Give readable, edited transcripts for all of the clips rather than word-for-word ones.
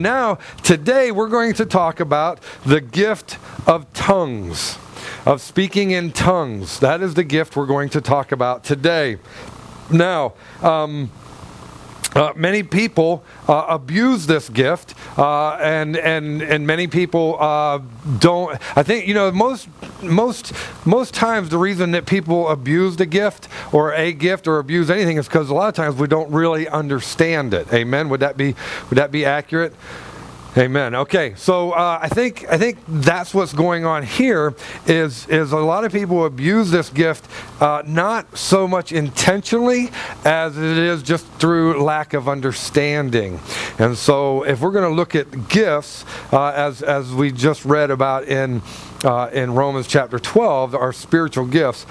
Now, today we're going to talk about the gift of tongues, of speaking in tongues. That is the gift we're going to talk about today. Now, many people abuse this gift, and many people don't. I think most times the reason that people abuse the gift or abuse anything is because a lot of times we don't really understand it. Amen. Would that be accurate? Amen. Okay, so I think that's what's going on here is a lot of people abuse this gift not so much intentionally as it is just through lack of understanding. And so if we're going to look at gifts, as we just read about in Romans chapter 12, our spiritual gifts,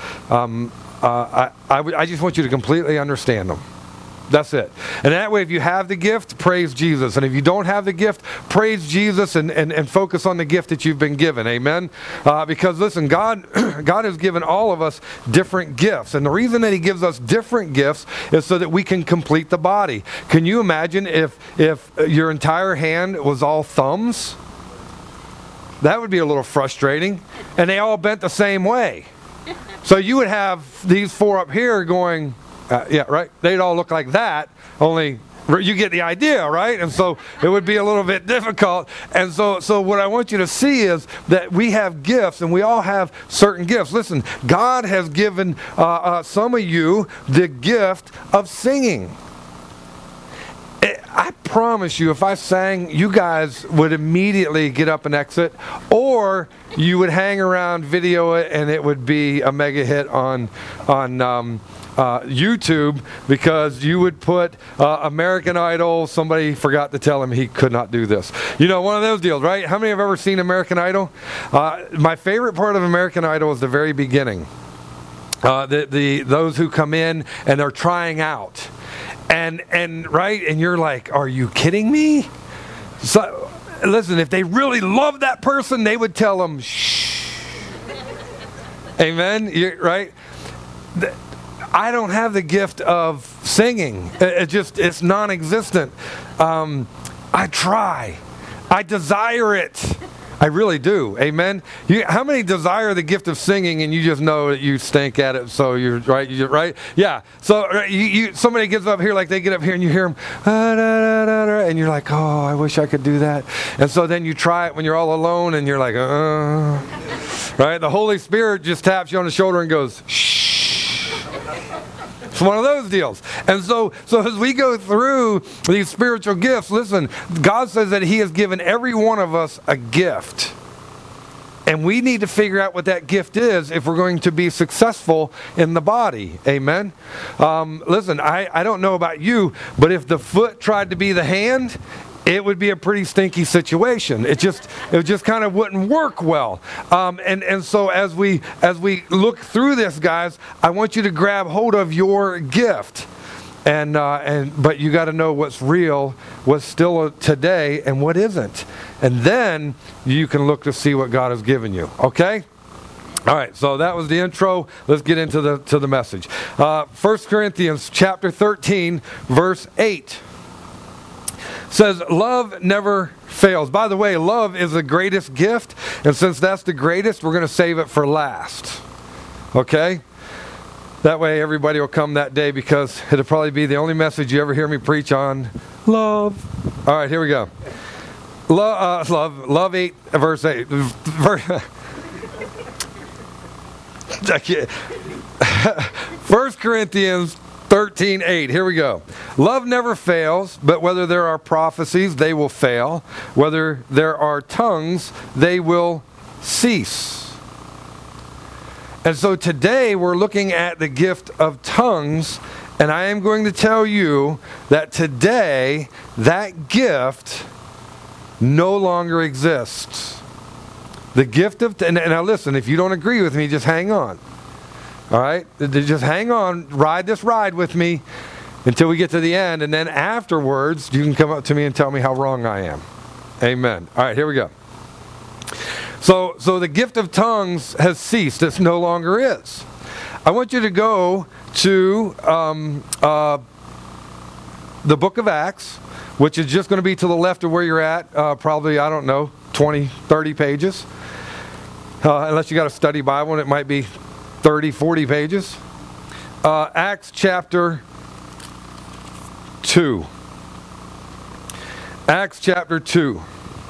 I just want you to completely understand them. That's it. And that way, if you have the gift, praise Jesus. And if you don't have the gift, praise Jesus and focus on the gift that you've been given. Amen? Because listen, God has given all of us different gifts. And the reason that He gives us different gifts is so that we can complete the body. Can you imagine if your entire hand was all thumbs? That would be a little frustrating. And they all bent the same way. So you would have these four up here going... yeah, right? They'd all look like that, only you get the idea, right? And so it would be a little bit difficult. And so what I want you to see is that we have gifts, and we all have certain gifts. Listen, God has given some of you the gift of singing. I promise you, if I sang, you guys would immediately get up and exit, or you would hang around, video it, and it would be a mega hit on YouTube, because you would put American Idol. Somebody forgot to tell him he could not do this. You know, one of those deals, right? How many have ever seen American Idol? My favorite part of American Idol is the very beginning. Those who come in and they're trying out. And right, and you're like, are you kidding me? So, listen, if they really love that person, they would tell them, shh. Amen? Right? I don't have the gift of singing. It's non-existent. I try. I desire it. I really do. Amen. How many desire the gift of singing and you just know that you stink at it? So you're right. You're right. Yeah. So somebody gets up here, like they get up here and you hear them, and you're like, oh, I wish I could do that. And so then you try it when you're all alone and you're like, right? The Holy Spirit just taps you on the shoulder and goes, shh. It's one of those deals. And so as we go through these spiritual gifts, listen, God says that He has given every one of us a gift. And we need to figure out what that gift is if we're going to be successful in the body. Amen? Listen, I don't know about you, but if the foot tried to be the hand, it would be a pretty stinky situation. It just kind of wouldn't work well. And so as we look through this, guys, I want you to grab hold of your gift. But you got to know what's real, what's still today, and what isn't. And then you can look to see what God has given you. Okay? All right, so that was the intro. Let's get into the message. 1 Corinthians chapter 13, verse 8. Says, love never fails. By the way, love is the greatest gift, and since that's the greatest, we're going to save it for last. Okay? That way everybody will come that day, because it'll probably be the only message you ever hear me preach on love. All right, here we go. Love 8, verse 8. 1 Corinthians 13:8. Here we go. Love never fails, but whether there are prophecies, they will fail. Whether there are tongues, they will cease. And so today we're looking at the gift of tongues, and I am going to tell you that today that gift no longer exists. The gift of, and now listen, if you don't agree with me, just hang on. All right? Just hang on. Ride this ride with me until we get to the end. And then afterwards, you can come up to me and tell me how wrong I am. Amen. All right, here we go. So the gift of tongues has ceased. It no longer is. I want you to go to the book of Acts. which is just going to be to the left of where you're at, probably, I don't know, 20, 30 pages. Unless you got a study Bible, and it might be 30, 40 pages. Acts chapter 2. Acts chapter 2.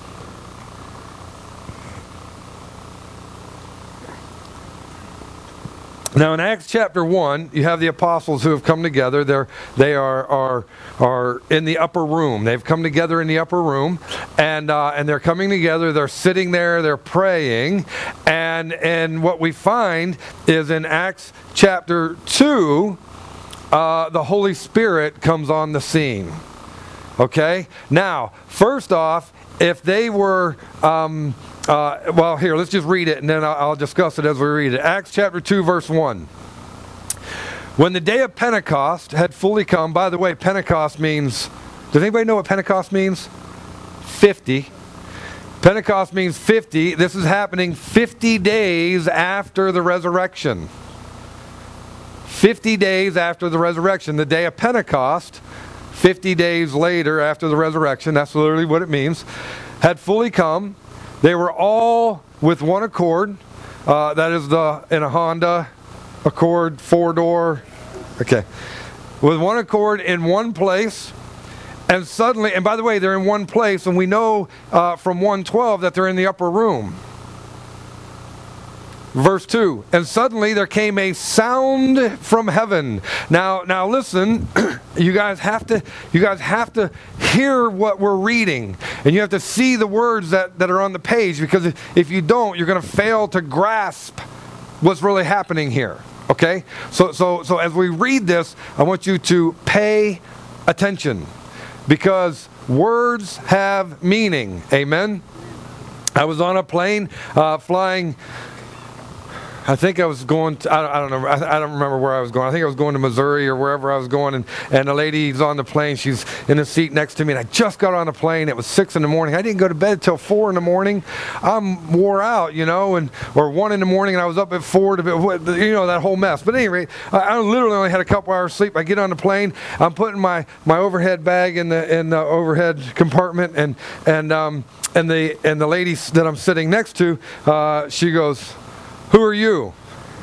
Now in Acts chapter 1, you have the apostles who have come together. They are in the upper room. They've come together in the upper room, and they're coming together. They're sitting there. They're praying, and what we find is in Acts chapter 2, the Holy Spirit comes on the scene. Okay. Now, first off, if they were well, here, let's just read it, and then I'll discuss it as we read it. Acts chapter 2, verse 1. When the day of Pentecost had fully come, by the way, Pentecost means, does anybody know what Pentecost means? 50. Pentecost means 50. This is happening 50 days after the resurrection. 50 days after the resurrection. The day of Pentecost, 50 days later after the resurrection, that's literally what it means, had fully come. They were all with one accord. That is in a Honda Accord 4-door. Okay. With one accord in one place. And suddenly, and by the way, they're in one place, and we know from 1:12 that they're in the upper room. Verse 2, and suddenly there came a sound from heaven. Now listen, you guys have to hear what we're reading, and you have to see the words that are on the page, because if you don't, you're going to fail to grasp what's really happening here. Okay? So as we read this, I want you to pay attention, because words have meaning. Amen? I was on a plane flying. I think I was going to, I don't know, I don't remember where I was going. I think I was going to Missouri or wherever I was going, and the lady's on the plane. She's in the seat next to me, and I just got on the plane. It was 6 in the morning. I didn't go to bed till 4 in the morning. I'm wore out, or 1 in the morning, and I was up at 4 that whole mess. But at any rate, I literally only had a couple hours sleep. I get on the plane. I'm putting my overhead bag in the overhead compartment, and the lady that I'm sitting next to, she goes, "Who are you?"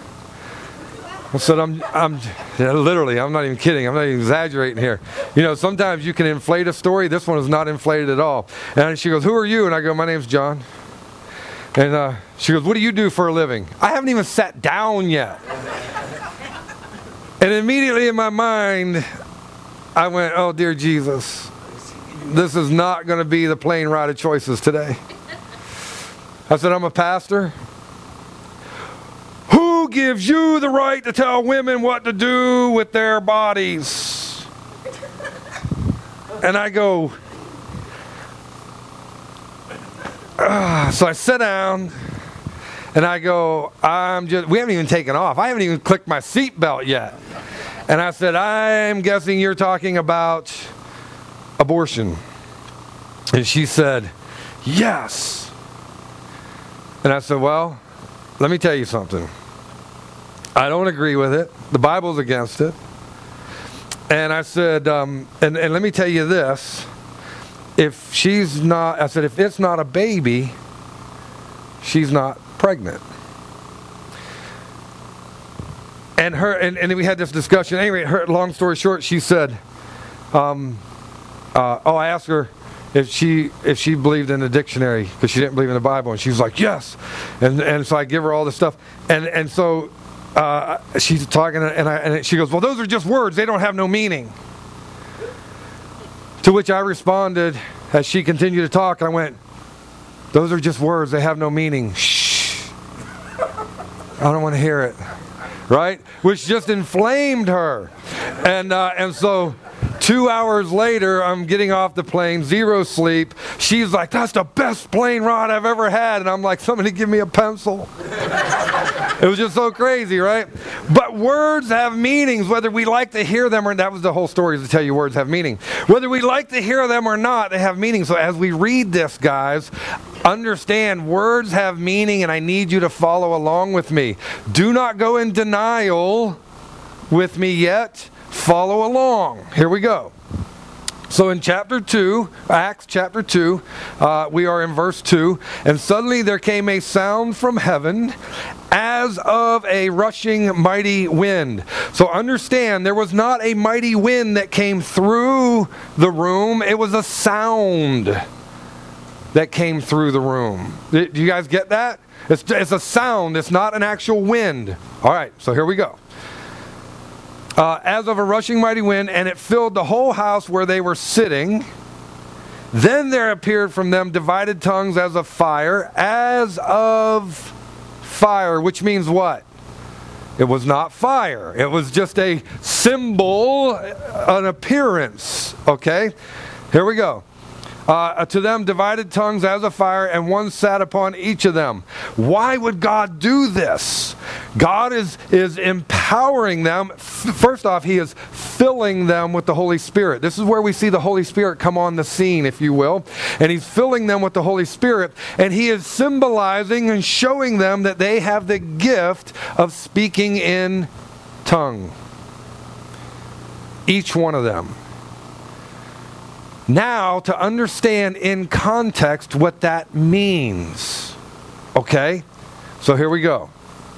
I said, I'm literally, I'm not even kidding. I'm not even exaggerating here. Sometimes you can inflate a story. This one is not inflated at all. And she goes, "Who are you?" And I go, "My name's John." And she goes, "What do you do for a living?" I haven't even sat down yet. And immediately in my mind, I went, "Oh, dear Jesus, this is not going to be the plane ride of choices today." I said, "I'm a pastor." "Who gives you the right to tell women what to do with their bodies?" And I go, so I sit down, and I go, we haven't even taken off. I haven't even clicked my seatbelt yet. And I said, "I'm guessing you're talking about abortion." And she said, "Yes." And I said, "Well, let me tell you something. I don't agree with it. The Bible's against it." And I said, and let me tell you this. If it's not a baby, she's not pregnant. And and we had this discussion. Anyway, long story short, she said, I asked her if she believed in the dictionary, because she didn't believe in the Bible, and she was like, "Yes." And so I give her all this stuff, and so she's talking, and she goes, "Well, those are just words. They don't have no meaning." To which I responded, as she continued to talk, I went, "Those are just words. They have no meaning. Shh. I don't want to hear it." Right? Which just inflamed her. And so 2 hours later, I'm getting off the plane, zero sleep. She's like, "That's the best plane ride I've ever had." And I'm like, "Somebody give me a pencil." It was just so crazy, right? But words have meanings, whether we like to hear them or not. That was the whole story, is to tell you words have meaning. Whether we like to hear them or not, they have meaning. So as we read this, guys, understand words have meaning, and I need you to follow along with me. Do not go in denial with me yet. Follow along. Here we go. So in chapter 2, Acts chapter 2, we are in verse 2. And suddenly there came a sound from heaven as of a rushing mighty wind. So understand, there was not a mighty wind that came through the room. It was a sound that came through the room. Do you guys get that? It's a sound. It's not an actual wind. All right, so here we go. As of a rushing mighty wind, and it filled the whole house where they were sitting. Then there appeared from them divided tongues as of fire, which means what? It was not fire. It was just a symbol, an appearance. Okay? Here we go. To them divided tongues as of fire, and one sat upon each of them. Why would God do this? God is empowering them. First off, He is filling them with the Holy Spirit. This is where we see the Holy Spirit come on the scene, if you will. And He's filling them with the Holy Spirit. And He is symbolizing and showing them that they have the gift of speaking in tongue. Each one of them. Now, to understand in context what that means. Okay? So here we go.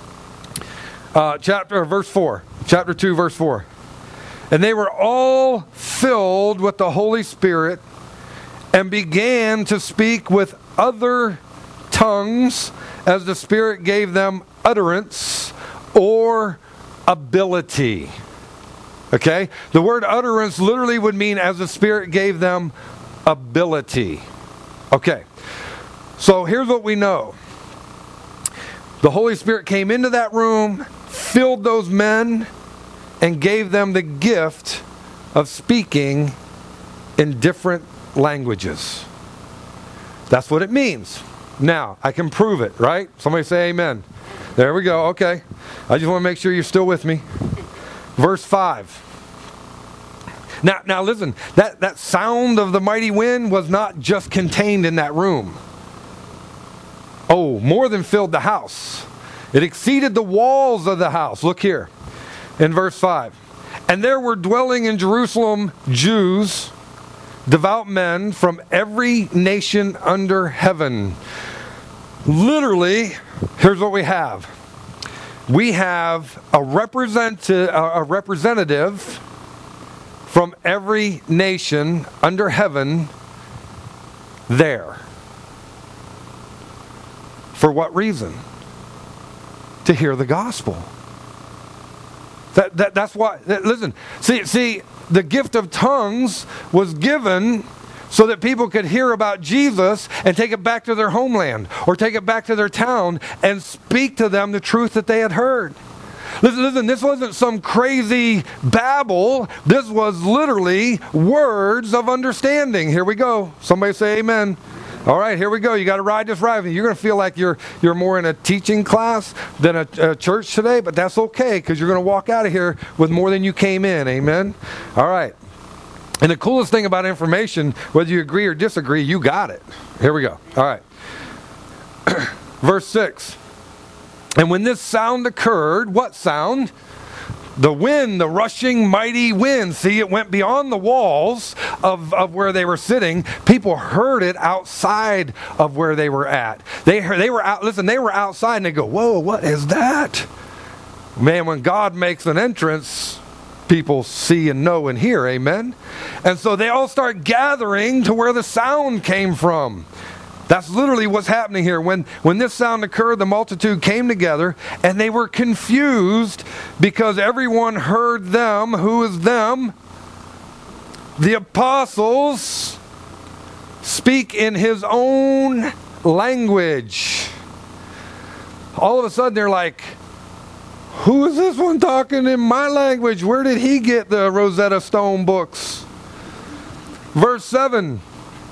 Verse 4. Chapter 2, verse 4. And they were all filled with the Holy Spirit and began to speak with other tongues as the Spirit gave them utterance or ability. Okay? The word utterance literally would mean as the Spirit gave them ability. Okay. So here's what we know. The Holy Spirit came into that room, filled those men, and gave them the gift of speaking in different languages. That's what it means. Now, I can prove it, right? Somebody say amen. There we go. Okay. I just want to make sure you're still with me. Verse 5. Now listen, that sound of the mighty wind was not just contained in that room. Oh, more than filled the house. It exceeded the walls of the house. Look here in verse 5. And there were dwelling in Jerusalem Jews, devout men from every nation under heaven. Literally, here's what we have. We have a representative from every nation under heaven there. For what reason? To hear the gospel. That's why. Listen, see, the gift of tongues was given so that people could hear about Jesus and take it back to their homeland or take it back to their town and speak to them the truth that they had heard. Listen, this wasn't some crazy babble. This was literally words of understanding. Here we go. Somebody say amen. All right, here we go. You got to ride this ride. You're going to feel like you're more in a teaching class than a church today, but that's okay because you're going to walk out of here with more than you came in. Amen? All right. And the coolest thing about information, whether you agree or disagree, you got it. Here we go. All right. Verse 6. And when this sound occurred, what sound? The wind, the rushing mighty wind. See, it went beyond the walls of where they were sitting. People heard it outside of where they were at. They were out. Listen, they were outside and they go, "Whoa, what is that?" Man, when God makes an entrance, people see and know and hear. Amen. And so they all start gathering to where the sound came from. That's literally what's happening here. When this sound occurred, the multitude came together, and they were confused because everyone heard them. Who is them? The apostles speak in his own language. All of a sudden, they're like, who is this one talking in my language? Where did he get the Rosetta Stone books? Verse 7.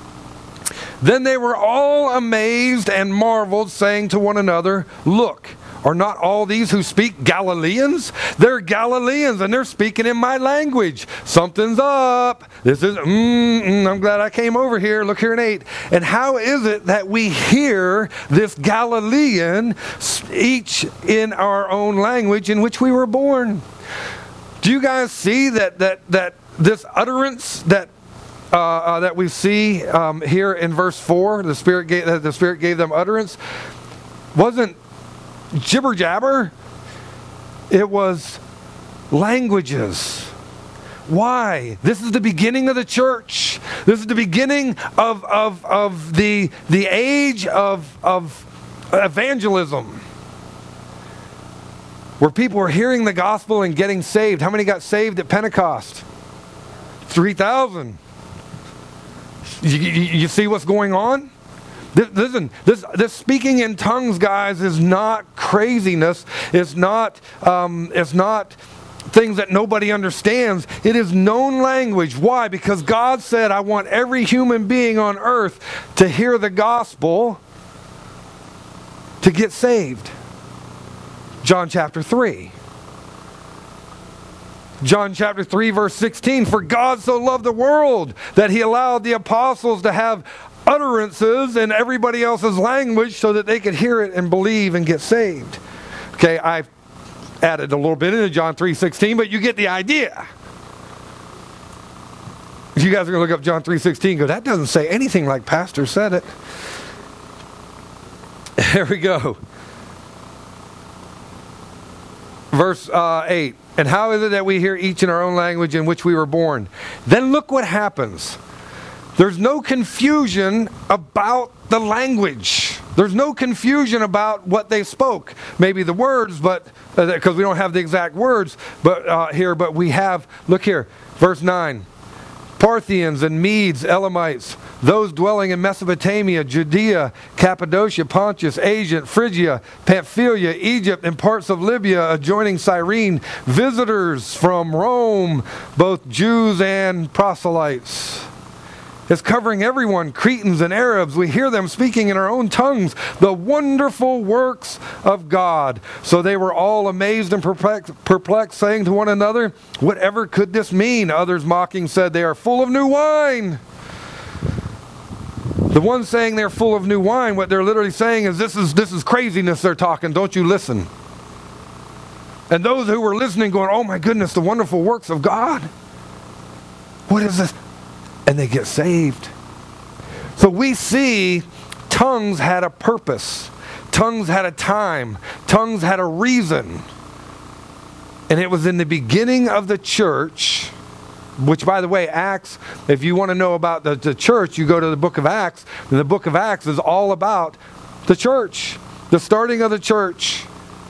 Then they were all amazed and marveled, saying to one another, "Look, are not all these who speak Galileans? They're Galileans, and they're speaking in my language. Something's up. This is, I'm glad I came over here. Look here in 8. And how is it that we hear this Galilean each in our own language in which we were born?" Do you guys see that this utterance that that we see here in verse 4, the Spirit gave them utterance, wasn't jibber jabber. It was languages. Why? This is the beginning of the church. This is the beginning of the age of evangelism, where people were hearing the gospel and getting saved. How many got saved at Pentecost? 3,000. You see what's going on? Listen, this speaking in tongues, guys, is not craziness. It's not things that nobody understands. It is known language. Why? Because God said, I want every human being on earth to hear the gospel to get saved. John chapter 3. John chapter 3 verse 16, for God so loved the world that he allowed the apostles to have utterances in everybody else's language so that they could hear it and believe and get saved. Okay, I've added a little bit into John 3:16, but you get the idea. You guys are going to look up John 3:16 and go, that doesn't say anything like Pastor said it. Here we go. Verse 8. And how is it that we hear each in our own language in which we were born? Then look what happens. There's no confusion about the language. There's no confusion about what they spoke. Maybe the words, but because we don't have the exact words, but but we have. Look here, verse 9. Parthians and Medes, Elamites, those dwelling in Mesopotamia, Judea, Cappadocia, Pontus, Asia, Phrygia, Pamphylia, Egypt, and parts of Libya adjoining Cyrene, visitors from Rome, both Jews and proselytes. It's covering everyone, Cretans and Arabs. We hear them speaking in our own tongues the wonderful works of God. So they were all amazed and perplexed, saying to one another, whatever could this mean? Others mocking said, they are full of new wine. The ones saying they're full of new wine, what they're literally saying is, this is craziness they're talking. Don't you listen. And those who were listening going, oh my goodness, the wonderful works of God. What is this? And they get saved. So we see tongues had a purpose. Tongues had a time. Tongues had a reason. And it was in the beginning of the church, which, by the way, Acts, if you want to know about the church, you go to the book of Acts. And the book of Acts is all about the church, the starting of the church.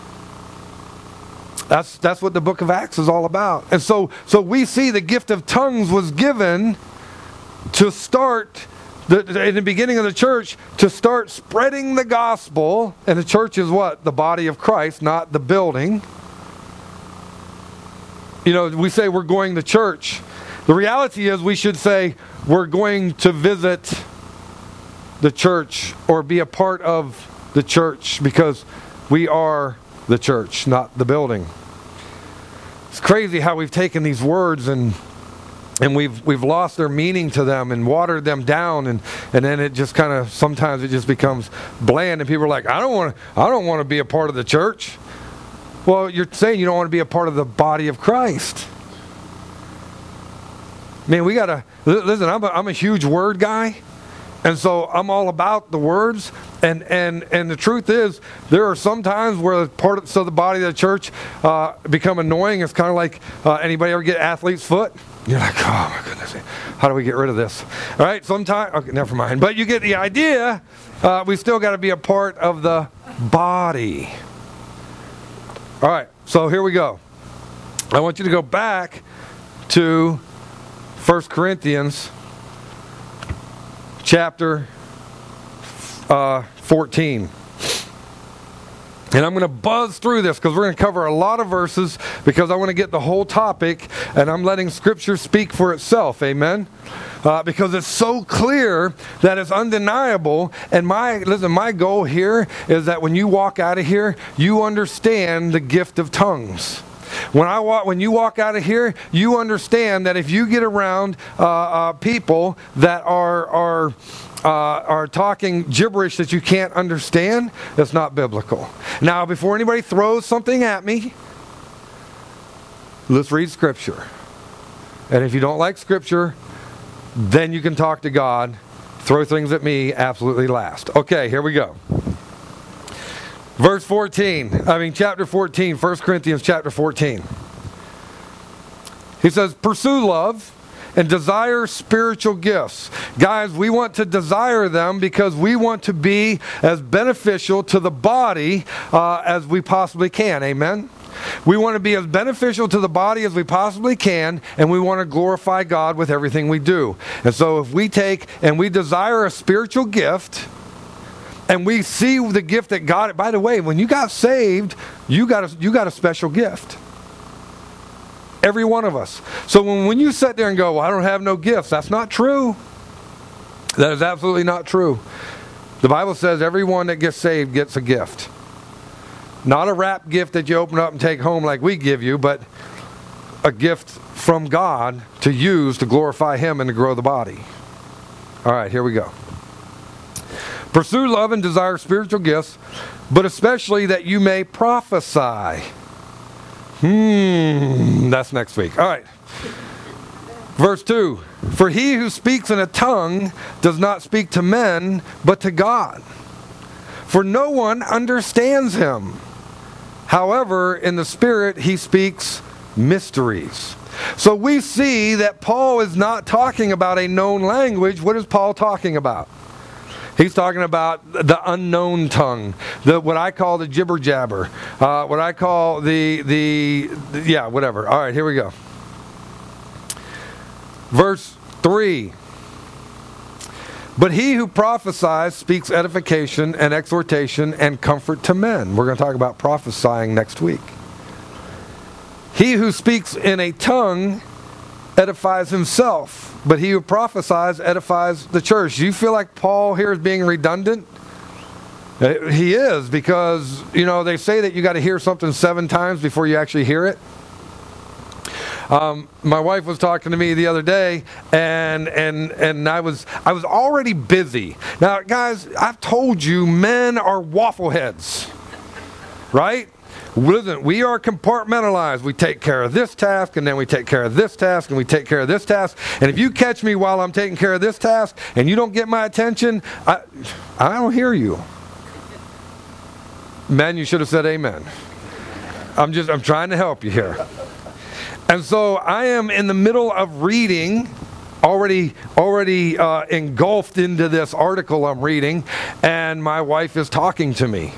That's what the book of Acts is all about. And so we see the gift of tongues was given to start, in the beginning of the church, to start spreading the gospel. And the church is what? The body of Christ, not the building. You know, we say we're going to church. The reality is we should say we're going to visit the church or be a part of the church, because we are the church, not the building. It's crazy how we've taken these words and we've lost their meaning to them and watered them down, and then it just kind of, sometimes it just becomes bland, and people are like, I don't want to be a part of the church. Well, you're saying you don't want to be a part of the body of Christ. Man, we gotta listen. I'm a huge word guy, and so I'm all about the words. And the truth is, there are some times where the body of the church become annoying. It's kind of like anybody ever get athlete's foot? You're like, oh my goodness, how do we get rid of this? All right, sometimes, okay, never mind. But you get the idea. We still got to be a part of the body. All right, so here we go. I want you to go back to 1 Corinthians chapter 14. And I'm going to buzz through this because we're going to cover a lot of verses, because I want to get the whole topic, and I'm letting Scripture speak for itself. Amen? Because it's so clear that it's undeniable. And my goal here is that when you walk out of here, you understand the gift of tongues. When you walk out of here, you understand that if you get around people that are talking gibberish that you can't understand, that's not biblical. Now, before anybody throws something at me, let's read Scripture. And if you don't like Scripture, then you can talk to God. Throw things at me absolutely last. Okay, here we go. Chapter 14, 1 Corinthians chapter 14. He says, pursue love and desire spiritual gifts. Guys, we want to desire them because we want to be as beneficial to the body as we possibly can. Amen? We want to be as beneficial to the body as we possibly can, and we want to glorify God with everything we do. And so if we take and we desire a spiritual gift, and we see the gift that God... By the way, when you got saved, you got a special gift. Every one of us. So when you sit there and go, well, I don't have no gifts, that's not true. That is absolutely not true. The Bible says everyone that gets saved gets a gift. Not a wrap gift that you open up and take home like we give you, but a gift from God to use to glorify Him and to grow the body. All right, here we go. Pursue love and desire spiritual gifts, but especially that you may prophesy. That's next week. All right. Verse 2. For he who speaks in a tongue does not speak to men, but to God. For no one understands him. However, in the Spirit he speaks mysteries. So we see that Paul is not talking about a known language. What is Paul talking about? He's talking about the unknown tongue, what I call the jibber jabber, what I call whatever. All right, here we go. Verse 3. But he who prophesies speaks edification and exhortation and comfort to men. We're going to talk about prophesying next week. He who speaks in a tongue edifies himself, but he who prophesies edifies the church. Do you feel like Paul here is being redundant? He is, because, they say that you got to hear something 7 times before you actually hear it. My wife was talking to me the other day, and I was already busy. Now, guys, I've told you, men are waffle heads, right? Listen, we are compartmentalized. We take care of this task, and then we take care of this task, and we take care of this task. And if you catch me while I'm taking care of this task, and you don't get my attention, I don't hear you. Men, you should have said amen. I'm trying to help you here. And so I am in the middle of reading, already engulfed into this article I'm reading, and my wife is talking to me.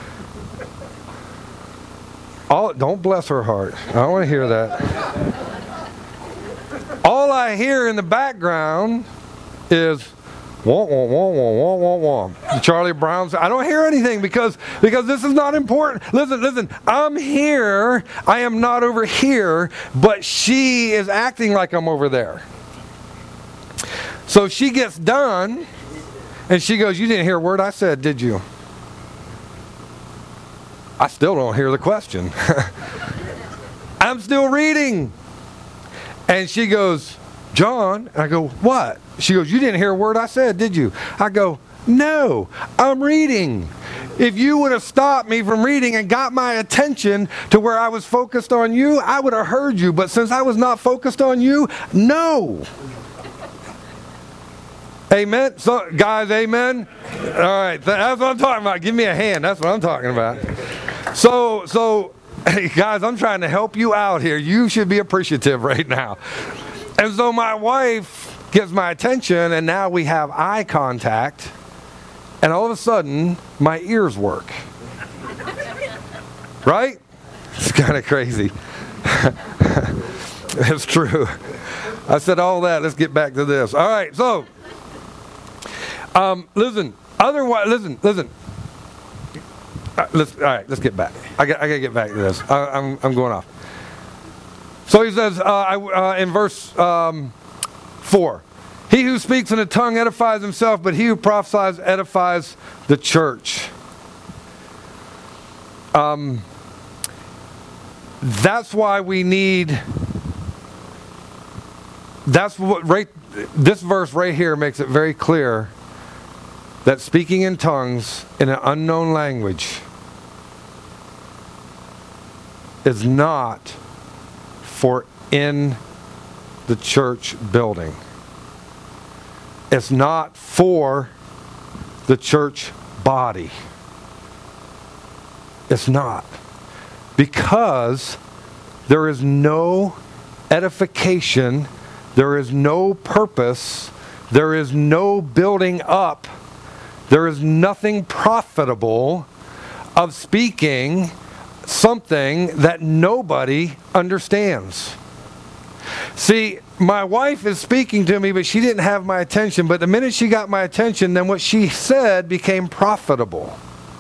Don't bless her heart. I don't want to hear that. All I hear in the background is wah, wah, wah, wah, wah, wah, wah. Charlie Brown's. I don't hear anything because this is not important. Listen. I'm here. I am not over here, but she is acting like I'm over there. So she gets done, and she goes, "You didn't hear a word I said, did you?" I still don't hear the question. I'm still reading. And she goes, "John," and I go, "What?" She goes, "You didn't hear a word I said, did you?" I go, "No, I'm reading. If you would have stopped me from reading and got my attention to where I was focused on you, I would have heard you. But since I was not focused on you, no." Amen? So, guys, amen? All right, that's what I'm talking about. Give me a hand. That's what I'm talking about. So, hey, guys, I'm trying to help you out here. You should be appreciative right now. And so my wife gets my attention, and now we have eye contact, and all of a sudden, my ears work. Right? It's kind of crazy. It's true. I said all that. Let's get back to this. All right, so... listen. All right, let's get back. I got to get back to this. I'm going off. So he says in verse 4, he who speaks in a tongue edifies himself, but he who prophesies edifies the church. That's why we need. This verse right here makes it very clear that speaking in tongues in an unknown language is not for in the church building. It's not for the church body. It's not. Because there is no edification, there is no purpose, there is no building up, there is nothing profitable of speaking something that nobody understands. See, my wife is speaking to me, but she didn't have my attention. But the minute she got my attention, then what she said became profitable.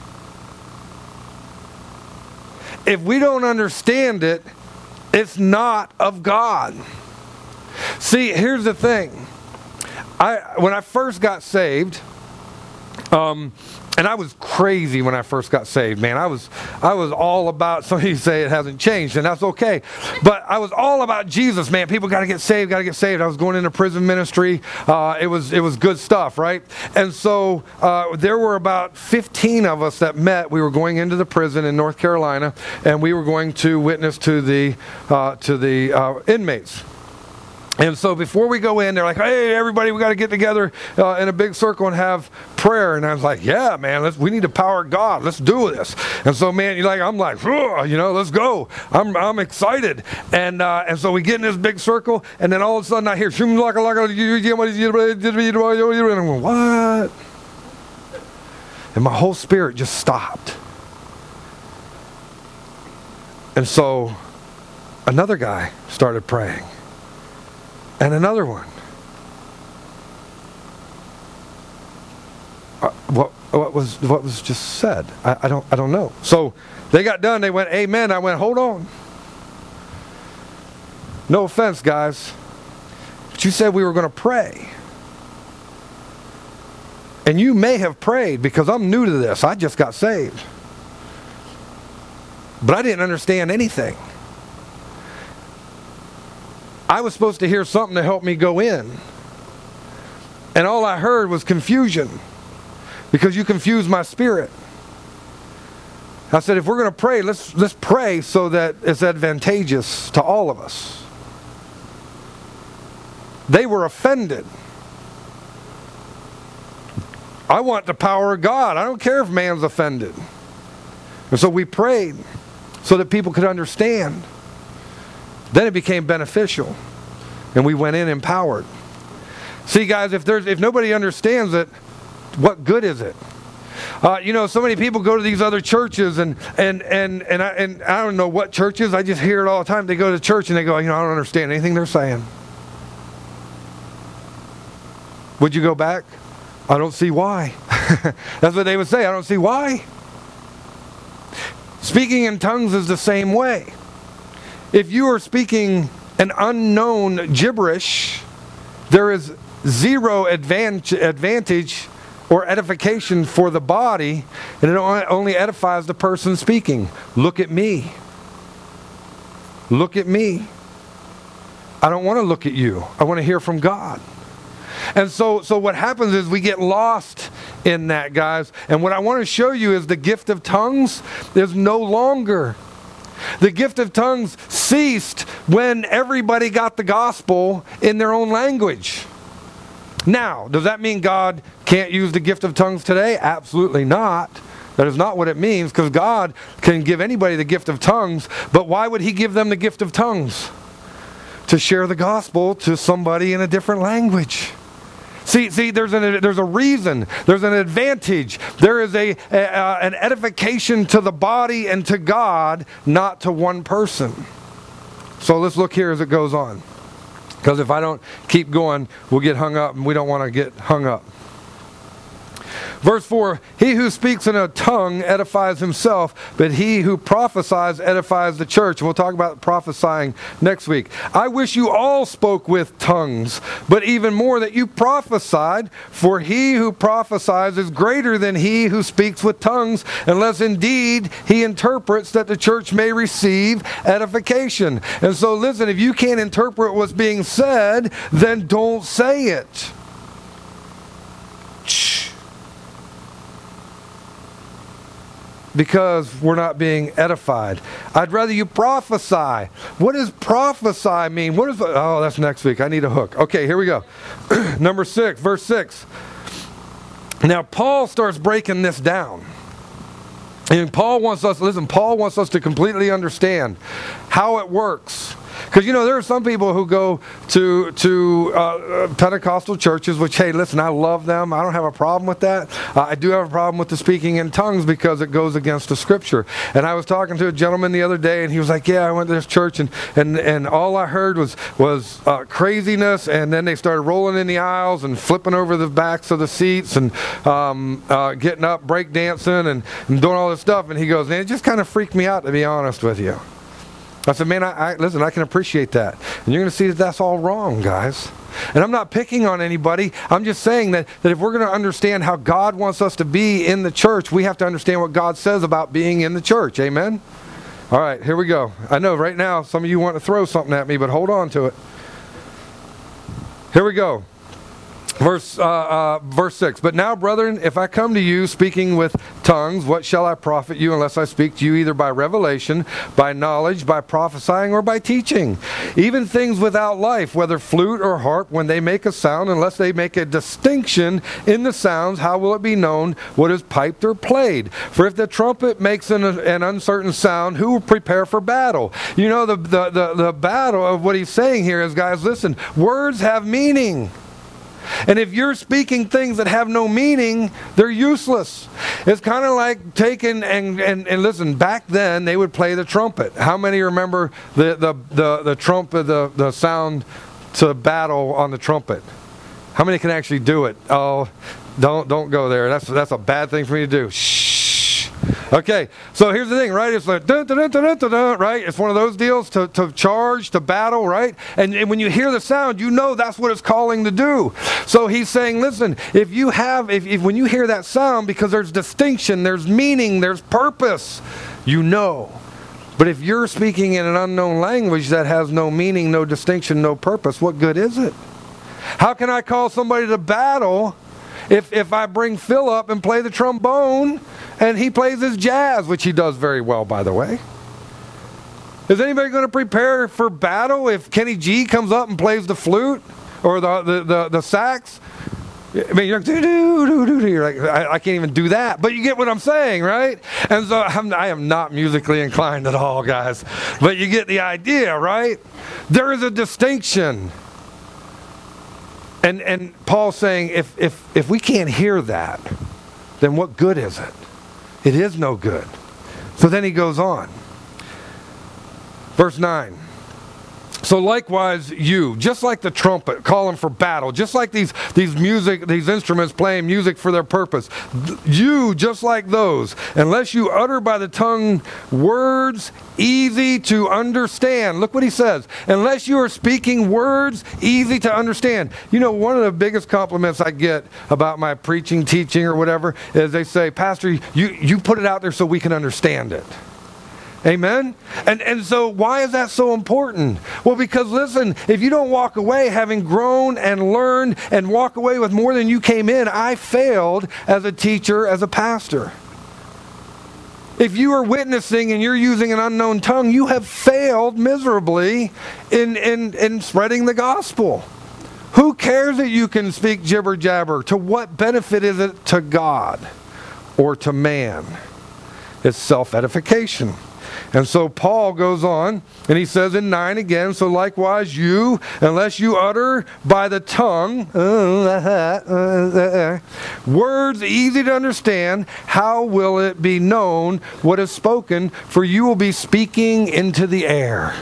If we don't understand it, it's not of God. See, here's the thing. When I first got saved, and I was crazy when I first got saved, man. I was all about, some of you say it hasn't changed, and that's okay. But I was all about Jesus, man. People got to get saved, got to get saved. I was going into prison ministry. It was good stuff, right? And so there were about 15 of us that met. We were going into the prison in North Carolina, and we were going to witness to the inmates. And so before we go in, they're like, hey, everybody, we got to get together in a big circle and have prayer. And I was like, yeah, man, we need the power of God. Let's do this. And so, man, I'm like, let's go. I'm excited. And so we get in this big circle, and then all of a sudden I hear, and I'm going, what? And my whole spirit just stopped. And so another guy started praying. And another one. What was just said? I don't know. So they got done. They went, amen. I went, hold on. No offense, guys, but you said we were going to pray. And you may have prayed because I'm new to this. I just got saved. But I didn't understand anything. I was supposed to hear something to help me go in. And all I heard was confusion. Because you confused my spirit. I said, if we're going to pray, let's pray so that it's advantageous to all of us. They were offended. I want the power of God. I don't care if man's offended. And so we prayed so that people could understand. Then it became beneficial. And we went in empowered. See, guys, if nobody understands it, what good is it? So many people go to these other churches and I don't know what churches. I just hear it all the time. They go to church and they go, I don't understand anything they're saying. Would you go back? I don't see why. That's what they would say. I don't see why. Speaking in tongues is the same way. If you are speaking an unknown gibberish, there is zero advantage or edification for the body, and it only edifies the person speaking. Look at me. Look at me. I don't want to look at you. I want to hear from God. And so what happens is we get lost in that, guys. And what I want to show you is the gift of tongues is no longer. The gift of tongues ceased when everybody got the gospel in their own language. Now, does that mean God can't use the gift of tongues today? Absolutely not. That is not what it means, because God can give anybody the gift of tongues, but why would He give them the gift of tongues? To share the gospel to somebody in a different language. See, there's a reason. There's an advantage. There is an edification to the body and to God, not to one person. So let's look here as it goes on. Because if I don't keep going, we'll get hung up, and we don't want to get hung up. Verse 4, he who speaks in a tongue edifies himself, but he who prophesies edifies the church. And we'll talk about prophesying next week. I wish you all spoke with tongues, but even more that you prophesied, for he who prophesies is greater than he who speaks with tongues, unless indeed he interprets, that the church may receive edification. And so listen, if you can't interpret what's being said, then don't say it. because we're not being edified. I'd rather you prophesy. What does prophesy mean? Oh, that's next week. I need a hook. Okay, here we go. Number 6, verse 6. Now, Paul starts breaking this down. And Paul wants us to completely understand how it works. Because, there are some people who go to Pentecostal churches, which, hey, listen, I love them. I don't have a problem with that. I do have a problem with the speaking in tongues because it goes against the Scripture. And I was talking to a gentleman the other day, and he was like, yeah, I went to this church, and all I heard was craziness, and then they started rolling in the aisles and flipping over the backs of the seats and getting up, break dancing, and doing all this stuff. And he goes, man, it just kind of freaked me out, to be honest with you. I said, man, listen, I can appreciate that. And you're going to see that that's all wrong, guys. And I'm not picking on anybody. I'm just saying that if we're going to understand how God wants us to be in the church, we have to understand what God says about being in the church. Amen? All right, here we go. I know right now some of you want to throw something at me, but hold on to it. Here we go. Verse 6. But now, brethren, if I come to you speaking with tongues, what shall I profit you unless I speak to you either by revelation, by knowledge, by prophesying, or by teaching? Even things without life, whether flute or harp, when they make a sound, unless they make a distinction in the sounds, how will it be known what is piped or played? For if the trumpet makes an uncertain sound, who will prepare for battle? The battle of what he's saying here is, guys, listen, words have meaning. And if you're speaking things that have no meaning, they're useless. It's kind of like taking and listen, back then they would play the trumpet. How many remember the trumpet, the sound to battle on the trumpet? How many can actually do it? Oh, don't go there. That's a bad thing for me to do. Shh. Okay, so here's the thing, right? It's like, dun, dun, dun, dun, dun, dun, right? It's one of those deals to charge, to battle, right? And when you hear the sound, that's what it's calling to do. So he's saying, listen, if when you hear that sound, because there's distinction, there's meaning, there's purpose, But if you're speaking in an unknown language that has no meaning, no distinction, no purpose, what good is it? How can I call somebody to battle if I bring Phil up and play the trombone and he plays his jazz, which he does very well, by the way? Is anybody going to prepare for battle if Kenny G comes up and plays the flute or the sax? I mean, you're like, you're like, I can't even do that. But you get what I'm saying, right? And so I am not musically inclined at all, guys. But you get the idea, right? There is a distinction. And Paul's saying, if we can't hear that, then what good is it? It is no good. So then he goes on. Verse 9. So likewise you, just like the trumpet calling for battle, just like these instruments playing music for their purpose, you just like those, unless you utter by the tongue words easy to understand. Look what he says. Unless you are speaking words easy to understand. One of the biggest compliments I get about my preaching, teaching, or whatever is they say, Pastor, you put it out there so we can understand it. Amen? And so why is that so important? Well, because listen, if you don't walk away having grown and learned and walk away with more than you came in, I failed as a teacher, as a pastor. If you are witnessing and you're using an unknown tongue, you have failed miserably in spreading the gospel. Who cares that you can speak jibber jabber? To what benefit is it to God or to man? It's self-edification. And so Paul goes on, and he says in 9 again, so likewise you, unless you utter by the tongue, words easy to understand, how will it be known what is spoken? For you will be speaking into the air.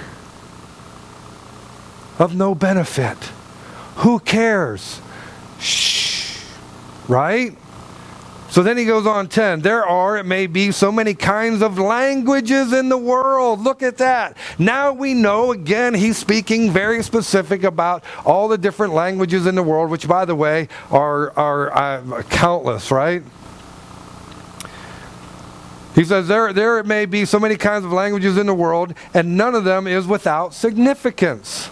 Of no benefit. Who cares? Shh. Right? So then he goes on 10. There are, it may be, so many kinds of languages in the world. Look at that. Now we know, again, he's speaking very specific about all the different languages in the world, which, by the way, are countless, right? He says, there it may be so many kinds of languages in the world, and none of them is without significance.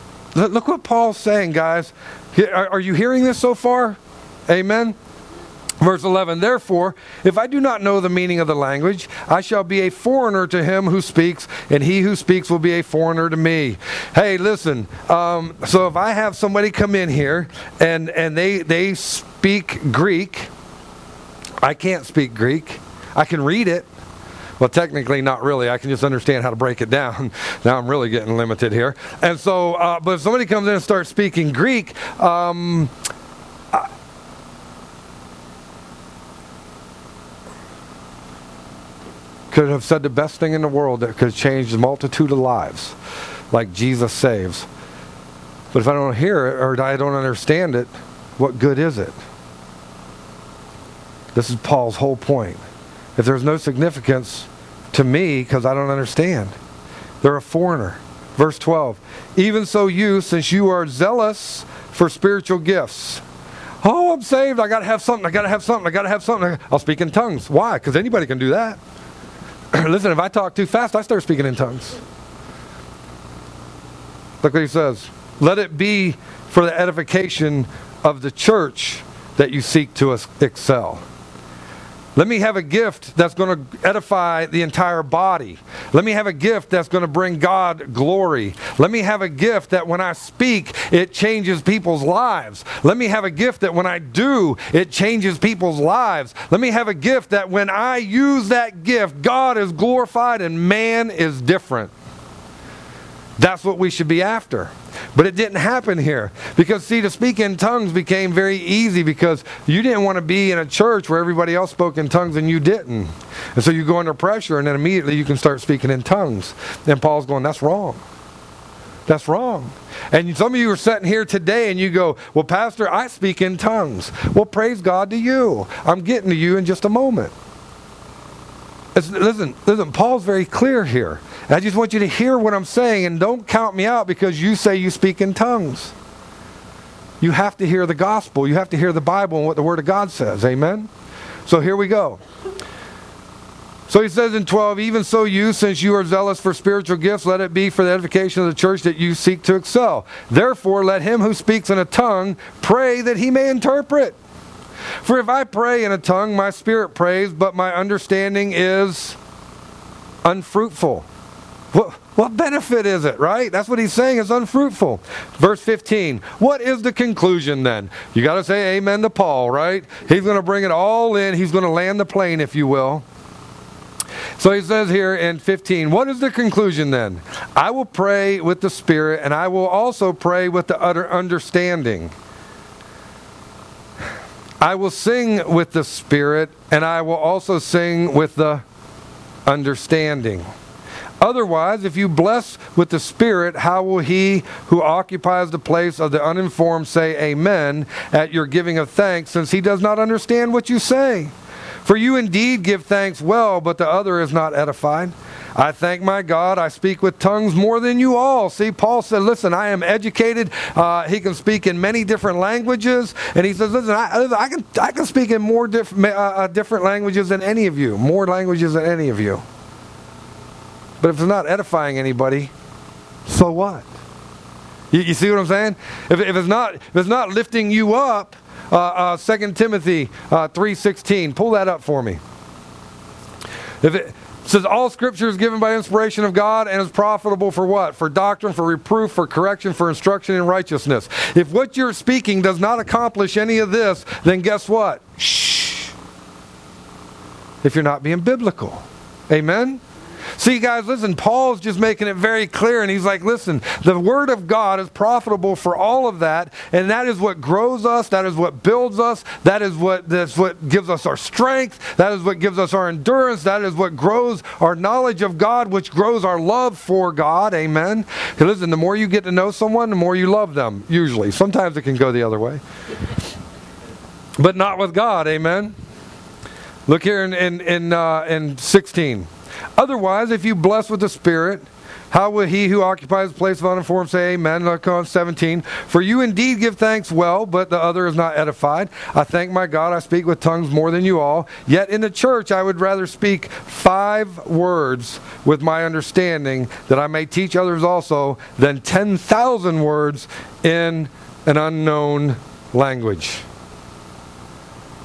Look what Paul's saying, guys. Are you hearing this so far? Amen? Verse 11, therefore, if I do not know the meaning of the language, I shall be a foreigner to him who speaks, and he who speaks will be a foreigner to me. Hey, listen, so if I have somebody come in here and they speak Greek, I can't speak Greek. I can read it. Well, technically, not really. I can just understand how to break it down. Now I'm really getting limited here. And so, but if somebody comes in and starts speaking Greek, could have said the best thing in the world that could have changed a multitude of lives, like Jesus saves. But if I don't hear it or I don't understand it, what good is it? This is Paul's whole point. If there's no significance to me because I don't understand, they're a foreigner. Verse 12, even so you, since you are zealous for spiritual gifts. Oh, I'm saved. I got to have something. I got to have something. I got to have something. I'll speak in tongues. Why? Because anybody can do that. Listen, if I talk too fast, I start speaking in tongues. Look what he says. Let it be for the edification of the church that you seek to excel. Let me have a gift that's going to edify the entire body. Let me have a gift that's going to bring God glory. Let me have a gift that when I speak, it changes people's lives. Let me have a gift that when I do, it changes people's lives. Let me have a gift that when I use that gift, God is glorified and man is different. That's what we should be after. But it didn't happen here. Because, see, to speak in tongues became very easy because you didn't want to be in a church where everybody else spoke in tongues and you didn't. And so you go under pressure and then immediately you can start speaking in tongues. And Paul's going, that's wrong. That's wrong. And some of you are sitting here today and you go, well, Pastor, I speak in tongues. Well, praise God to you. I'm getting to you in just a moment. Listen, Paul's very clear here. I just want you to hear what I'm saying and don't count me out because you say you speak in tongues. You have to hear the gospel. You have to hear the Bible and what the Word of God says. Amen? So here we go. So he says in 12, even so you, since you are zealous for spiritual gifts, let it be for the edification of the church that you seek to excel. Therefore, let him who speaks in a tongue pray that he may interpret. For if I pray in a tongue, my spirit prays, but my understanding is unfruitful. What benefit is it, right? That's what he's saying, is unfruitful. Verse 15, what is the conclusion then? You got to say amen to Paul, right? He's going to bring it all in. He's going to land the plane, if you will. So he says here in 15, what is the conclusion then? I will pray with the Spirit, and I will also pray with the utter understanding. I will sing with the Spirit, and I will also sing with the understanding. Otherwise, if you bless with the Spirit, how will he who occupies the place of the uninformed say amen at your giving of thanks, since he does not understand what you say? For you indeed give thanks well, but the other is not edified. I thank my God, I speak with tongues more than you all. See, Paul said, listen, I am educated. He can speak in many different languages. And he says, listen, I can speak in more different languages than any of you. More languages than any of you. But if it's not edifying anybody, so what? You see what I'm saying? If it's not lifting you up, 2 Timothy 3:16, pull that up for me. If it says all Scripture is given by inspiration of God and is profitable for what? For doctrine, for reproof, for correction, for instruction in righteousness. If what you're speaking does not accomplish any of this, then guess what? Shh. If you're not being biblical. Amen? See, guys, listen, Paul's just making it very clear, and he's like, listen, the Word of God is profitable for all of that, and that is what grows us, that is what builds us, that's what gives us our strength, that is what gives us our endurance, that is what grows our knowledge of God, which grows our love for God, amen? Listen, the more you get to know someone, the more you love them, usually. Sometimes it can go the other way. But not with God, amen? Look here in 16. Otherwise, if you bless with the Spirit, how will he who occupies the place of uninformed say amen? Look on 17. For you indeed give thanks well, but the other is not edified. I thank my God, I speak with tongues more than you all. Yet in the church I would rather speak 5 words with my understanding, that I may teach others also, than 10,000 words in an unknown language.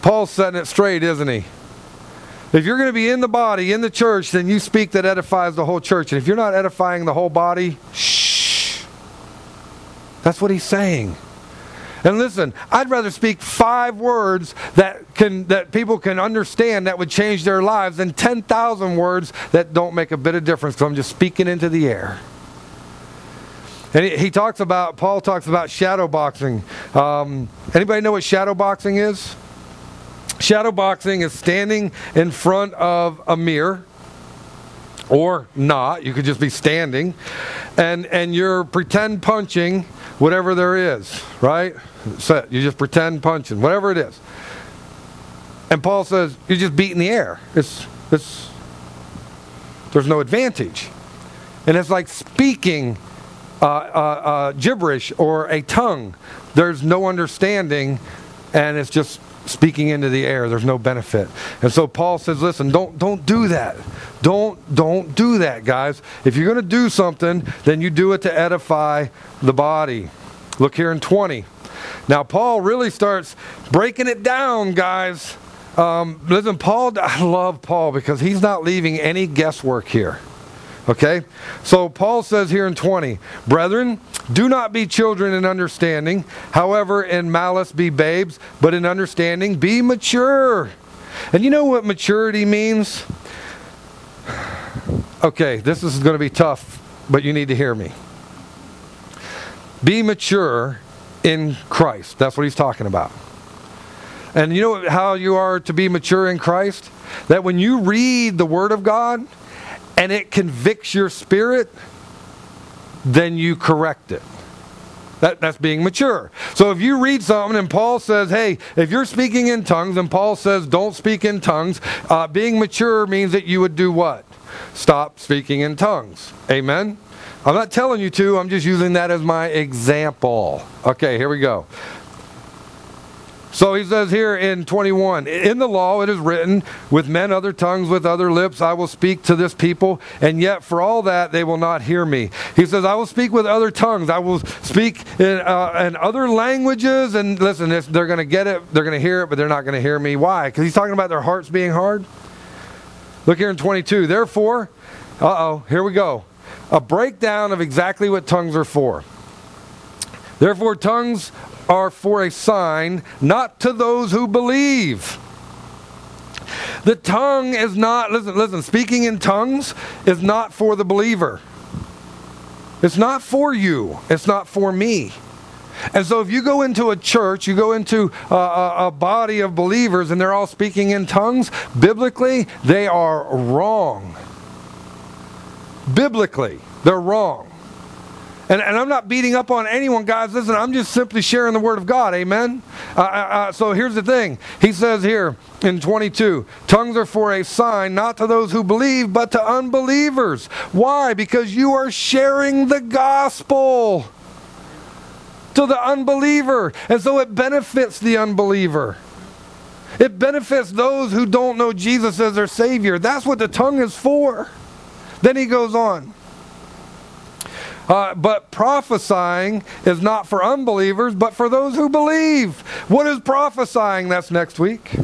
Paul's setting it straight, isn't he? If you're going to be in the body, in the church, then you speak that edifies the whole church. And if you're not edifying the whole body, shh. That's what he's saying. And listen, I'd rather speak 5 words that people can understand that would change their lives than 10,000 words that don't make a bit of difference because I'm just speaking into the air. And Paul talks about shadow boxing. Anybody know what shadow boxing is? Shadow boxing is standing in front of a mirror, or not. You could just be standing, and you're pretend punching whatever there is, right? So you just pretend punching, whatever it is. And Paul says, you're just beating the air. There's no advantage. And it's like speaking gibberish or a tongue. There's no understanding, and it's just speaking into the air. There's no benefit. And so Paul says, listen, don't do that. Don't do that, guys. If you're going to do something, then you do it to edify the body. Look here in 20. Now Paul really starts breaking it down, guys. Listen, I love Paul because he's not leaving any guesswork here. Okay? So Paul says here in 20, brethren, do not be children in understanding. However, in malice be babes, but in understanding be mature. And you know what maturity means? Okay, this is going to be tough, but you need to hear me. Be mature in Christ. That's what he's talking about. And you know how you are to be mature in Christ? That when you read the Word of God, and it convicts your spirit, then you correct it. That's being mature. So if you read something and Paul says, hey, if you're speaking in tongues, and Paul says don't speak in tongues, being mature means that you would do what? Stop speaking in tongues. Amen? I'm not telling you to, I'm just using that as my example. Okay, here we go. So he says here in 21, in the law it is written, with men other tongues, with other lips I will speak to this people, and yet for all that they will not hear me. He says, I will speak with other tongues. I will speak in other languages. And listen, they're going to get it, they're going to hear it, but they're not going to hear me. Why? Because he's talking about their hearts being hard. Look here in 22. Therefore, here we go. A breakdown of exactly what tongues are for. Therefore, tongues are for a sign, not to those who believe. The tongue is not, listen, speaking in tongues is not for the believer. It's not for you. It's not for me. And so if you go into a church, you go into a body of believers and they're all speaking in tongues, biblically, they are wrong. Biblically, they're wrong. And I'm not beating up on anyone, guys. Listen, I'm just simply sharing the Word of God. Amen? So here's the thing. He says here in 22, tongues are for a sign, not to those who believe, but to unbelievers. Why? Because you are sharing the gospel to the unbeliever. And so it benefits the unbeliever. It benefits those who don't know Jesus as their Savior. That's what the tongue is for. Then he goes on. But prophesying is not for unbelievers, but for those who believe. What is prophesying? That's next week.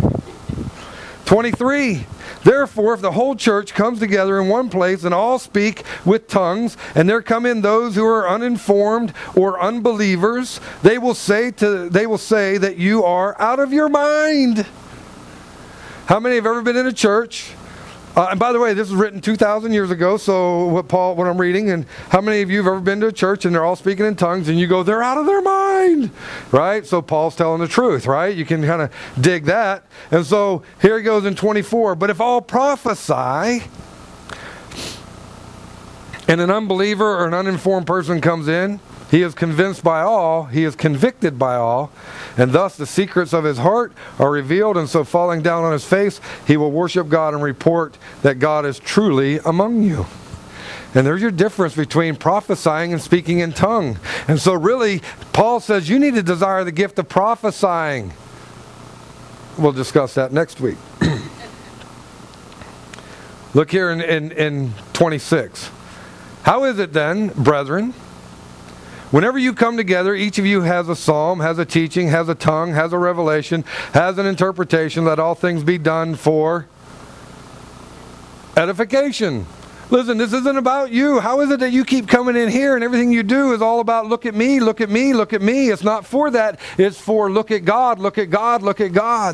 23. Therefore, if the whole church comes together in one place and all speak with tongues, and there come in those who are uninformed or unbelievers, they will say that you are out of your mind. How many have ever been in a church? And by the way, this was written 2,000 years ago, so what I'm reading, and how many of you have ever been to a church and they're all speaking in tongues and you go, they're out of their mind, right? So Paul's telling the truth, right? You can kind of dig that. And so here he goes in 24, but if all prophesy and an unbeliever or an uninformed person comes in, he is convinced by all, he is convicted by all, and thus the secrets of his heart are revealed, and so falling down on his face, he will worship God and report that God is truly among you. And there's your difference between prophesying and speaking in tongue. And so really, Paul says you need to desire the gift of prophesying. We'll discuss that next week. Look here in 26. How is it then, brethren, Whenever you come together, each of you has a psalm, has a teaching, has a tongue, has a revelation, has an interpretation. Let all things be done for edification. Listen, this isn't about you. How is it that you keep coming in here and everything you do is all about look at me, look at me, look at me? It's not for that. It's for look at God, look at God, look at God.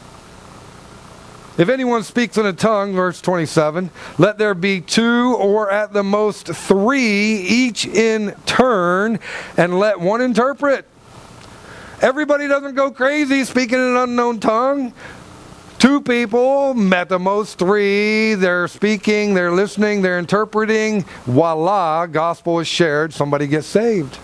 If anyone speaks in a tongue, verse 27, let there be 2 or at the most 3, each in turn, and let one interpret. Everybody doesn't go crazy speaking in an unknown tongue. 2 people, at the most 3, they're speaking, they're listening, they're interpreting. Voila, gospel is shared, somebody gets saved.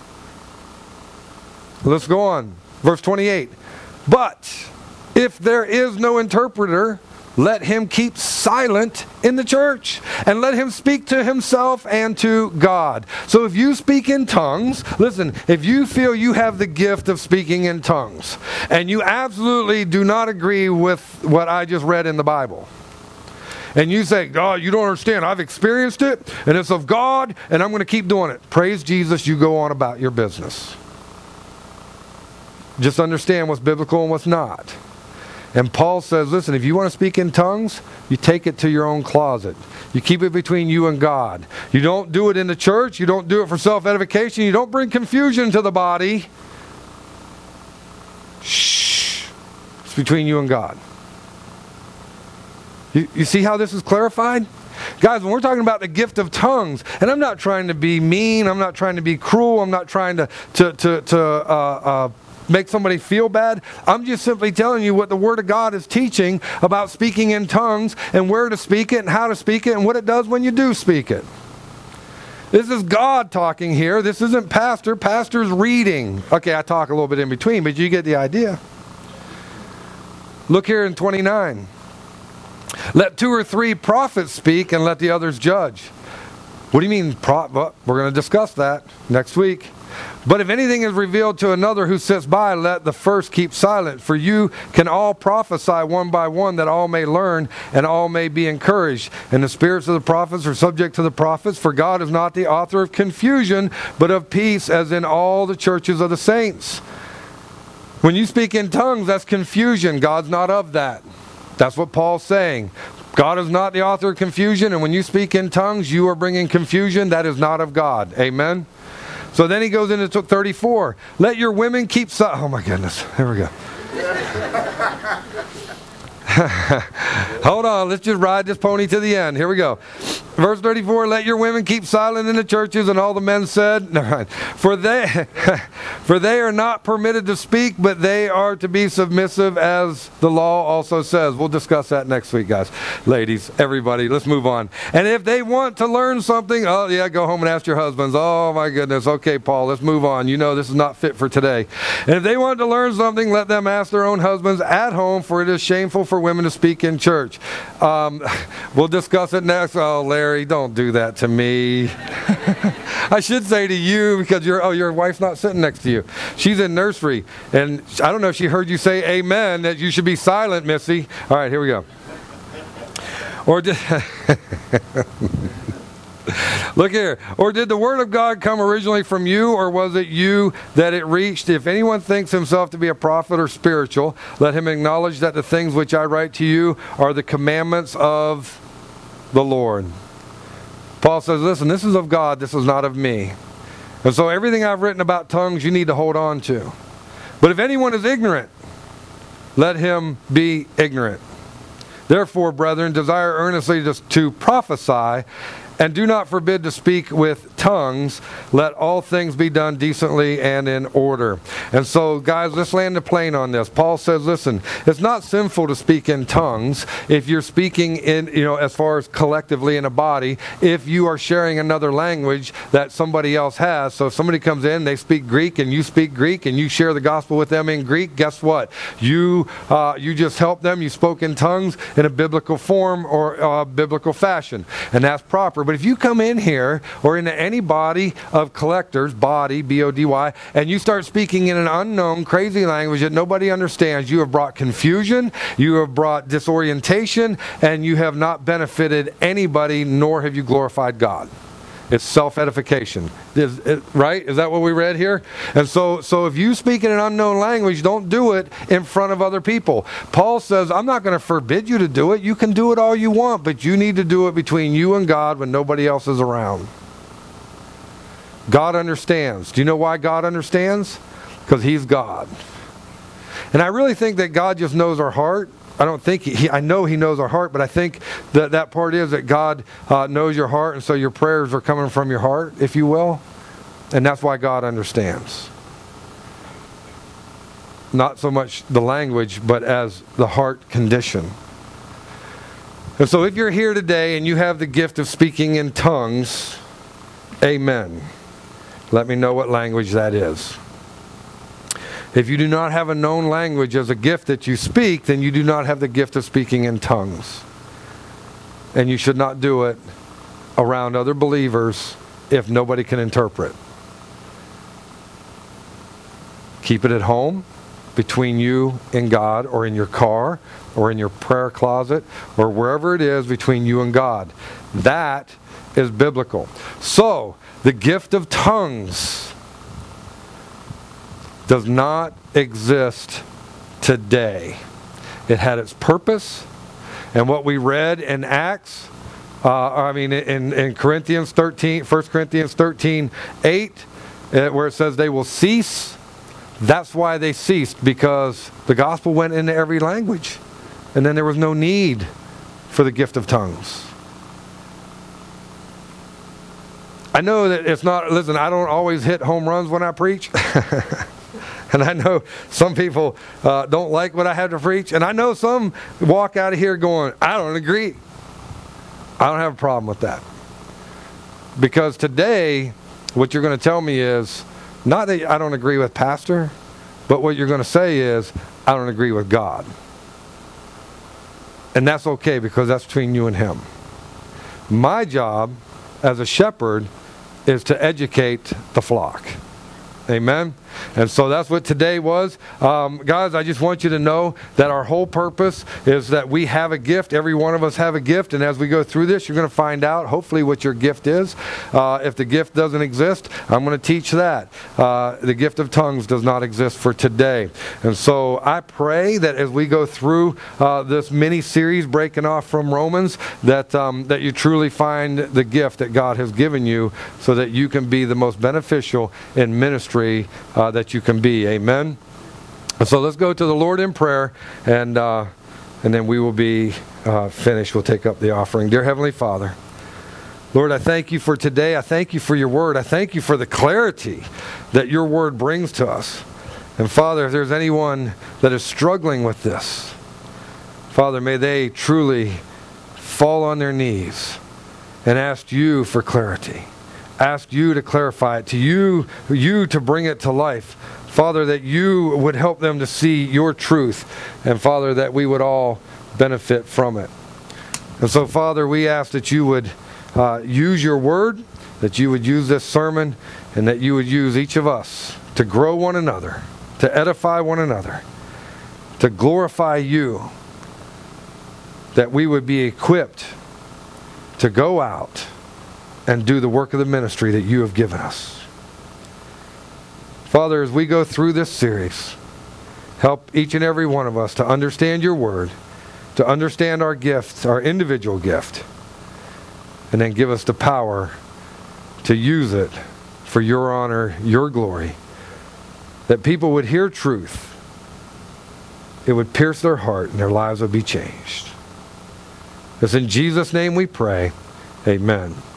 Let's go on. Verse 28. But if there is no interpreter, let him keep silent in the church, and let him speak to himself and to God. So if you speak in tongues, listen, if you feel you have the gift of speaking in tongues, and you absolutely do not agree with what I just read in the Bible, and you say, God, you don't understand, I've experienced it, and it's of God, and I'm going to keep doing it. Praise Jesus, you go on about your business. Just understand what's biblical and what's not. And Paul says, listen, if you want to speak in tongues, you take it to your own closet. You keep it between you and God. You don't do it in the church. You don't do it for self-edification. You don't bring confusion to the body. Shh. It's between you and God. You see how this is clarified? Guys, when we're talking about the gift of tongues, and I'm not trying to be mean, I'm not trying to be cruel, I'm not trying to make somebody feel bad. I'm just simply telling you what the Word of God is teaching about speaking in tongues and where to speak it and how to speak it and what it does when you do speak it. This is God talking here. This isn't pastor. Pastor's reading. Okay, I talk a little bit in between, but you get the idea. Look here in 29. Let 2 or 3 prophets speak and let the others judge. What do you mean? Well, we're going to discuss that next week. But if anything is revealed to another who sits by, let the first keep silent. For you can all prophesy one by one, that all may learn and all may be encouraged. And the spirits of the prophets are subject to the prophets, for God is not the author of confusion, but of peace, as in all the churches of the saints. When you speak in tongues, that's confusion. God's not of that. That's what Paul's saying. God is not the author of confusion, and when you speak in tongues, you are bringing confusion. That is not of God. Amen? So then he goes into 34. Let your women keep silent. Oh my goodness. Here we go. Hold on. Let's just ride this pony to the end. Here we go. Verse 34, let your women keep silent in the churches, and all the men said, for they are not permitted to speak, but they are to be submissive, as the law also says. We'll discuss that next week, guys. Ladies, everybody, let's move on. And if they want to learn something, oh yeah, go home and ask your husbands. Oh my goodness. Okay, Paul, let's move on. You know this is not fit for today. And if they want to learn something, let them ask their own husbands at home, for it is shameful for women to speak in church. We'll discuss it next. Oh, Larry, don't do that to me. I should say to you, because your wife's not sitting next to you. She's in nursery, and I don't know if she heard you say amen, that you should be silent, Missy. All right, here we go. Or did look here. Or did the word of God come originally from you, or was it you that it reached? If anyone thinks himself to be a prophet or spiritual, let him acknowledge that the things which I write to you are the commandments of the Lord. Paul says, listen, this is of God, this is not of me. And so everything I've written about tongues, you need to hold on to. But if anyone is ignorant, let him be ignorant. Therefore, brethren, desire earnestly to prophesy, and do not forbid to speak with tongues. Let all things be done decently and in order. And so, guys, let's land the plane on this. Paul says, listen, it's not sinful to speak in tongues if you're speaking in, as far as collectively in a body, if you are sharing another language that somebody else has. So if somebody comes in, they speak Greek, and you speak Greek, and you share the gospel with them in Greek, guess what? You just help them. You spoke in tongues in a biblical form or biblical fashion, and that's proper. But if you come in here or into any body of collectors, body, B-O-D-Y, and you start speaking in an unknown, crazy language that nobody understands, you have brought confusion, you have brought disorientation, and you have not benefited anybody, nor have you glorified God. It's self-edification. Right? Is that what we read here? And so if you speak in an unknown language, don't do it in front of other people. Paul says, I'm not going to forbid you to do it. You can do it all you want, but you need to do it between you and God when nobody else is around. God understands. Do you know why God understands? Because He's God. And I really think that God just knows our heart. I don't think I know He knows our heart, but I think that part is that God knows your heart, and so your prayers are coming from your heart, if you will. And that's why God understands. Not so much the language, but as the heart condition. And so if you're here today and you have the gift of speaking in tongues, amen. Let me know what language that is. If you do not have a known language as a gift that you speak, then you do not have the gift of speaking in tongues. And you should not do it around other believers if nobody can interpret. Keep it at home, between you and God, or in your car, or in your prayer closet, or wherever it is between you and God. That is biblical. So, the gift of tongues does not exist today. It had its purpose, and what we read in Acts, in Corinthians 13, 1 Corinthians 13, 8, where it says they will cease, that's why they ceased, because the gospel went into every language, and then there was no need for the gift of tongues. I know that it's not, listen, I don't always hit home runs when I preach. And I know some people don't like what I have to preach. And I know some walk out of here going, I don't agree. I don't have a problem with that. Because today, what you're going to tell me is, not that I don't agree with Pastor, but what you're going to say is, I don't agree with God. And that's okay, because that's between you and Him. My job as a shepherd is to educate the flock. Amen? And so that's what today was. Guys, I just want you to know that our whole purpose is that we have a gift. Every one of us have a gift. And as we go through this, you're going to find out, hopefully, what your gift is. If the gift doesn't exist, I'm going to teach that. The gift of tongues does not exist for today. And so I pray that as we go through this mini-series breaking off from Romans, that you truly find the gift that God has given you so that you can be the most beneficial in ministry that you can be. Amen. And so let's go to the Lord in prayer, and then we will be finished. We'll take up the offering. Dear Heavenly Father, Lord, I thank you for today. I thank you for your word. I thank you for the clarity that your word brings to us. And Father, if there's anyone that is struggling with this, Father, may they truly fall on their knees and ask you for clarity. Ask you to clarify it, to you to bring it to life. Father, that you would help them to see your truth. And Father, that we would all benefit from it. And so, Father, we ask that you would use your word, that you would use this sermon, and that you would use each of us to grow one another, to edify one another, to glorify you, that we would be equipped to go out and do the work of the ministry that you have given us. Father, as we go through this series, help each and every one of us to understand your word, to understand our gifts, our individual gift, and then give us the power to use it for your honor, your glory, that people would hear truth, it would pierce their heart, and their lives would be changed. It's in Jesus' name we pray. Amen.